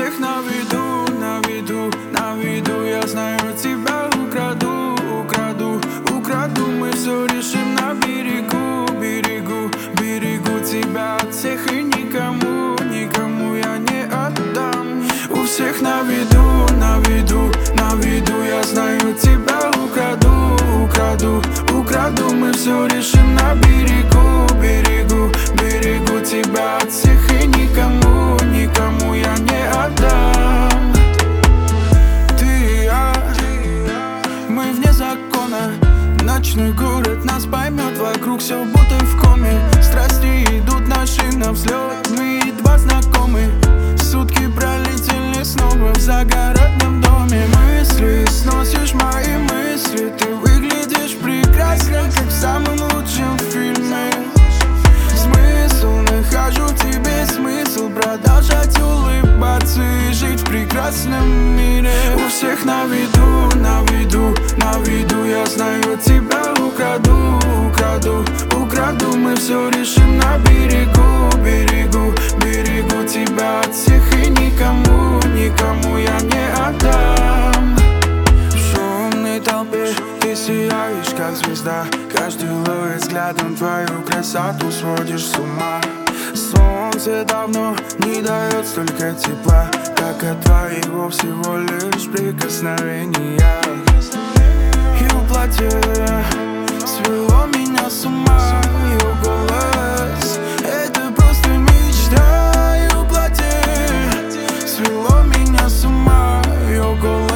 всех на виду, на виду, на виду. Я знаю, тебя украду, украду, украду. Мы все решим на берегу, берегу, берегу. Тебя от всех и никому, никому я не отдам. У всех на виду, на виду, на виду. Я знаю, тебя украду, украду, украду. Мы все решим на берегу, берегу, берегу. Тебя от всех и никому, никому я не отдам. Ты и я, мы вне закона. Ночной город нас поймет, вокруг все будто в коме. Страсти идут наши навзлет, мы едва знакомы. Сутки пролетели снова в загородном доме. Мысли, сносишь мои мысли. Ты выглядишь прекрасно, как в самом лучшем фильме. Смысл, нахожу в тебе смысл. Продолжать улыбаться и жить в прекрасном мире. У всех на виду, на виду, на виду. Я знаю, тебя украду, украду, украду. Мы все решим на берегу, берегу, берегу. Тебя от всех и никому, никому я не отдам. В шумной толпе ты сияешь, как звезда. Каждый ловит взглядом твою красоту, сводишь с ума. Солнце давно не дает столько тепла, как от твоего всего лишь прикосновения. И в платье свело меня с ума. Ее голос — это просто мечта. И в платье свело меня с ума. Ее голос